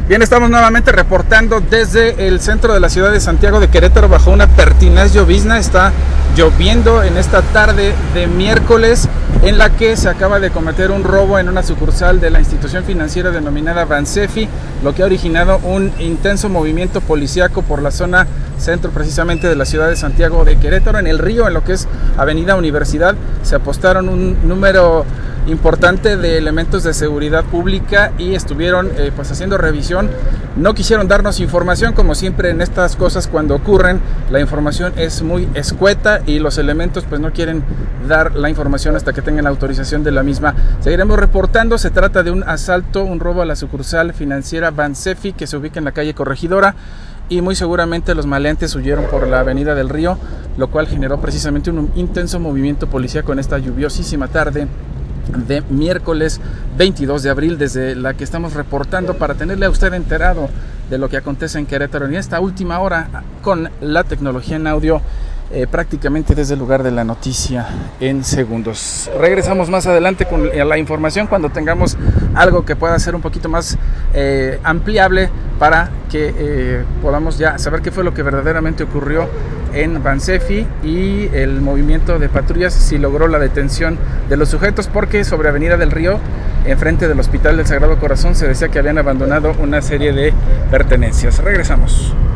Bien, estamos nuevamente reportando desde el centro de la ciudad de Santiago de Querétaro bajo una pertinaz llovizna. Está lloviendo en esta tarde de miércoles, en la que se acaba de cometer un robo en una sucursal de la institución financiera denominada Bansefi, lo que ha originado un intenso movimiento policíaco por la zona centro precisamente de la ciudad de Santiago de Querétaro. En el río, en lo que es Avenida Universidad, se apostaron un número importante de elementos de seguridad pública y estuvieron pues haciendo revisión. No quisieron darnos información, como siempre en estas cosas cuando ocurren, la información es muy escueta y los elementos pues no quieren dar la información hasta que tengan la autorización de la misma. Seguiremos reportando. Se trata de un asalto, un robo a la sucursal financiera Bansefi, que se ubica en la calle Corregidora, y muy seguramente los maleantes huyeron por la avenida del Río, lo cual generó precisamente un intenso movimiento policíaco en esta lluviosísima tarde de miércoles 22 de abril, desde la que estamos reportando para tenerle a usted enterado de lo que acontece en Querétaro en esta última hora con la tecnología en audio, prácticamente desde el lugar de la noticia en segundos. Regresamos más adelante con la información cuando tengamos algo que pueda ser un poquito más ampliable para que podamos ya saber qué fue lo que verdaderamente ocurrió en Bansefi y el movimiento de patrullas, si logró la detención de los sujetos, porque sobre Avenida del Río, enfrente del Hospital del Sagrado Corazón, se decía que habían abandonado una serie de pertenencias. Regresamos.